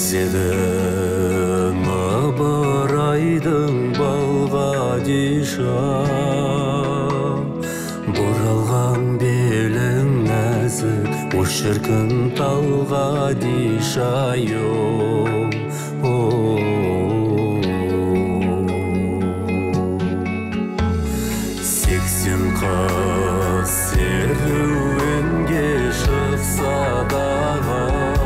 Өзедің ыбырайдың балғадиша, бұралған белің нәзік, ош шіркін талғадиша, сексен қыз серуенге шықса дағы,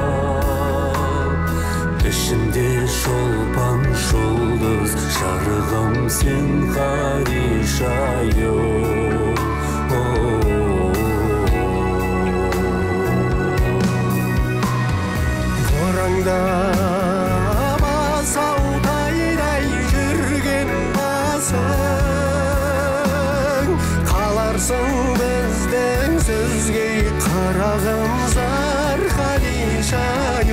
ішінде шолпан жұлдыз, жарығым сен Хадиша, Бораңда басаутайдай жүрген басың, қаларсың біздің сөзге қарағым зар Хадиша,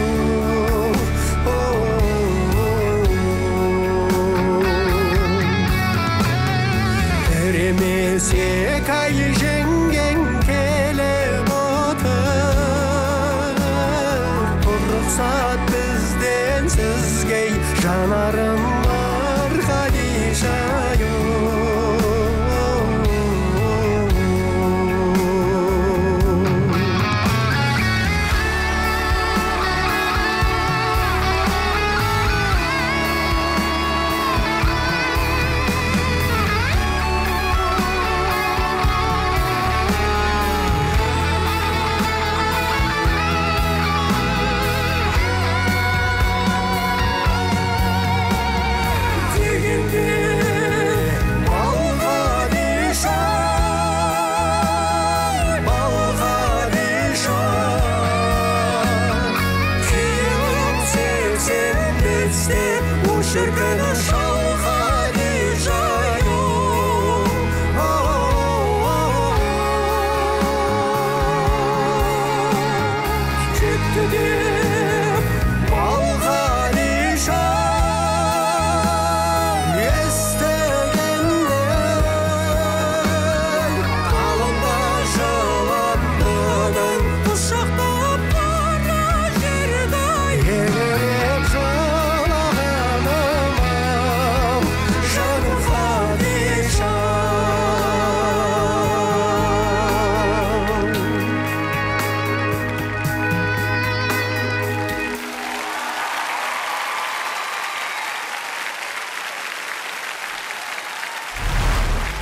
Емесек ай жеңген келіп отыр, рұқсат бізден сізге жанарым бар Хадиша, şirkeni şan